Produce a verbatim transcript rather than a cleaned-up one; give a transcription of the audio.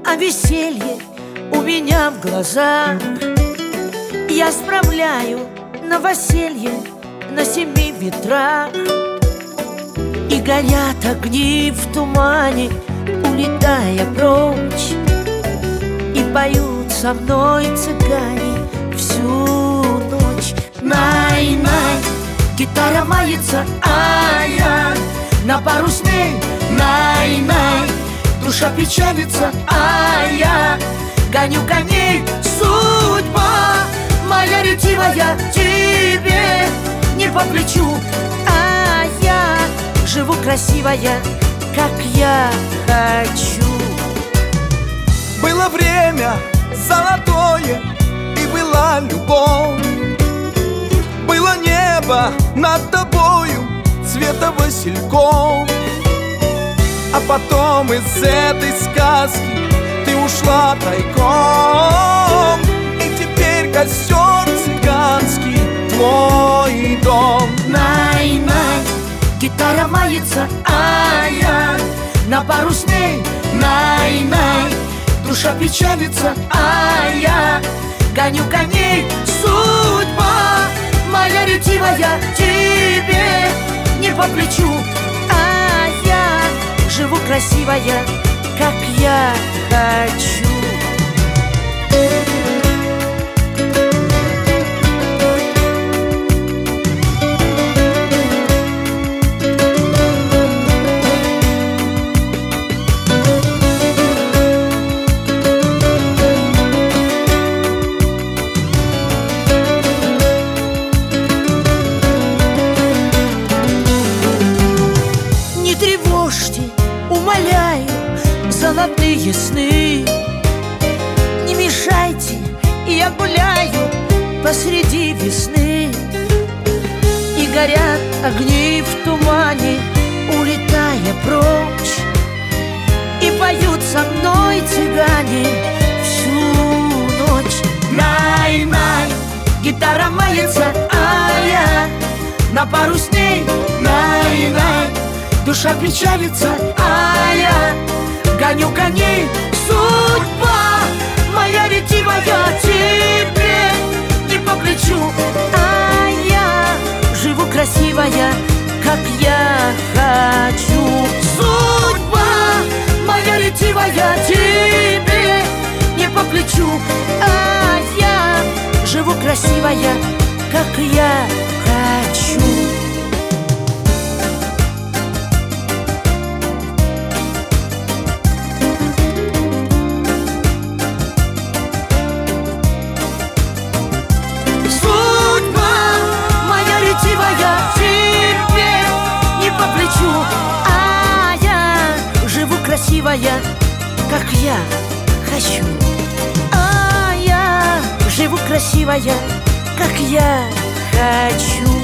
а веселье у меня в глазах. Я справляю новоселье на семи ветрах. И горят огни в тумане, улетая прочь. И поют со мной цыгане всю ночь. Най-най, гитара мается, а я на парусне. Най-най, душа печалится, а я гоню коней. Судьба моя ретивая тебе не по плечу, а я живу красивая, как я хочу. Было время золотое, и была любовь. Было небо над тобою цвета васильков. А потом из этой сказки ты ушла тайком. И теперь костер цыганский твой дом. Най-най, гитара мается, а я на парусне. Най-най, душа печалится, а я гоню коней. Судьба моя ретивая тебе не по плечу, а я живу красивая, как я хочу. Умоляю, золотые сны, не мешайте, я гуляю посреди весны. И горят огни в тумане, улетая прочь. И поют со мной цыгане всю ночь. Най-най, гитара мается, а я на парусне. Най-най, душа печалится, а я гоню коней. Судьба моя ретивая тебе не по плечу, а я живу красивая, как я хочу. Судьба моя ретивая тебе не по плечу, а я живу красивая, как я хочу. А я живу красивая, как я хочу. А я живу красивая, как я хочу.